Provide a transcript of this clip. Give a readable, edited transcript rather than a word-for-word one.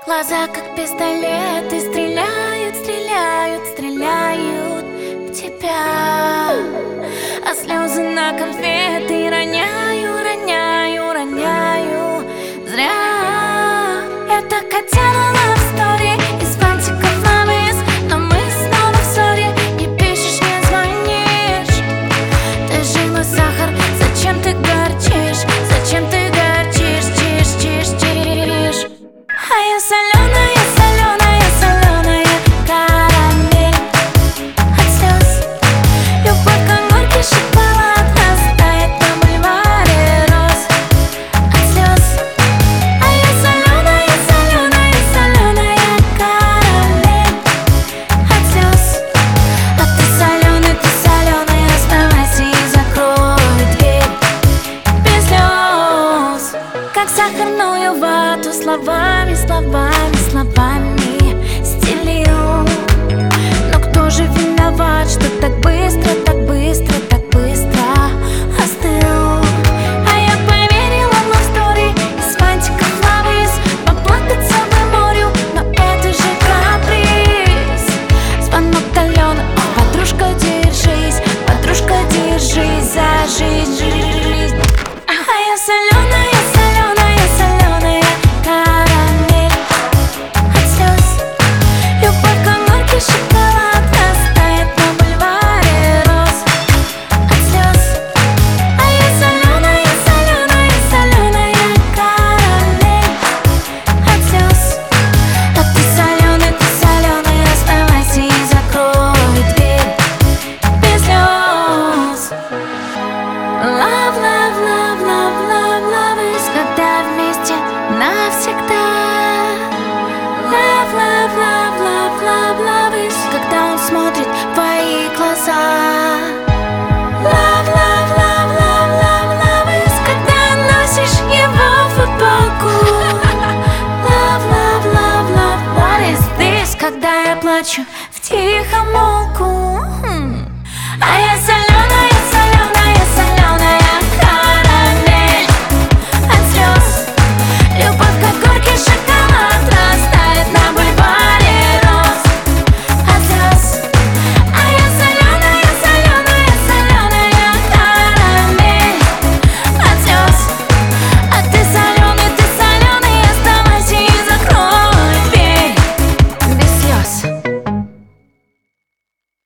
Глаза как пистолеты, стреляют, стреляют, стреляют в тебя. А слезы на конфеты роняю, роняю, роняю. Зря. Это Катяна love story из фантиков ловис. Но мы снова в ссоре, не пишешь, не звонишь. Ты же мой сахар, зачем ты горчишь? Зачем ты горчишь, чиш, чиш, чиш? А я соленая, соленая, соленая карамель от слез. Любовь как горький шоколад растает на бульваре роз от слез. А я соленая, соленая, соленая карамель от слез. А ты соленый, оставайся и закрой дверь без слез. Как сахарную вату словами, словами, словами стелил. Но кто же виноват, что так быстро, так быстро, так быстро остыл? А я поверила в love story из фантиков ловис. Поплакаться бы морю, но это же каприз. Звонок Алены: подружка, держись, подружка, держись за жизнь. А я соленая, соленая, соленая карамель от слез. Любовь как горький шоколад растает на бульваре роз от слез. А я соленая, соленая, соленая карамель от слез. А ты соленый, оставайся и закрой дверь без слез. Love, love, love, love, love, love is когда вместе навсегда. Love, love, love, love, love, love is когда он смотрит в твои глаза. Love, love, love, love, love, love is когда носишь его футболку. Love, love, love, love, what is this? Когда я плачу